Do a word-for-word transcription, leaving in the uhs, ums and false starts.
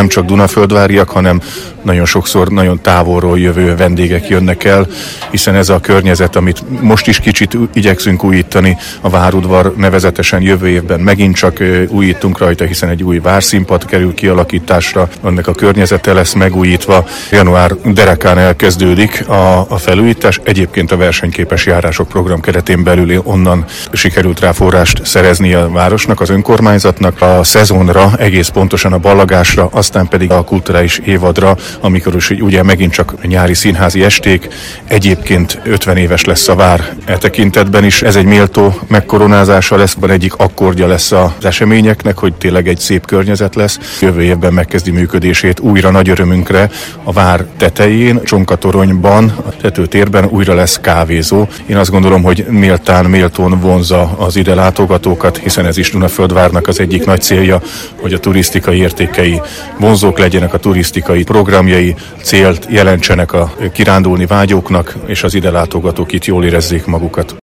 nem csak dunaföldváriak, hanem nagyon sokszor nagyon távolról jövő vendégek jönnek el, hiszen ez a környezet, amit most is kicsit igyekszünk újítani, a várudvar nevezetesen jövő évben megint csak újítunk rajta, hiszen egy új várszínpad kerül kialakításra, annak a környezete lesz megújítva. Január derekán elkezdődik a, a felújítás, egyébként a versenyképes járások program keretén belül onnan sikerült rá forrást szerezni a városnak, az önkormányzatnak, a szezonra, egész pontosan a ballagásra, aztán pedig a kulturális évadra, amikor is ugye megint csak nyári színházi esték, egyébként ötven éves lesz a vár e tekintetben is. Ez egy méltó megkoronázása lesz, van egyik akkordja lesz az eseményeknek, hogy tényleg egy szép környezet lesz. Jövő évben megkezdi működését újra nagy örömünkre a vár tetején, Csonkatoronyban, a tetőtérben újra lesz kávézó. Én azt gondolom, hogy méltán, méltón vonzza az ide látogatókat, hiszen ez is Dunaföldvárnak az egyik nagy célja, hogy a turisztikai értékei vonzók legyenek, a turisztikai programjai célt jelentsenek a kirándulni vágyóknak, és az ide látogatók itt jól érezzék magukat.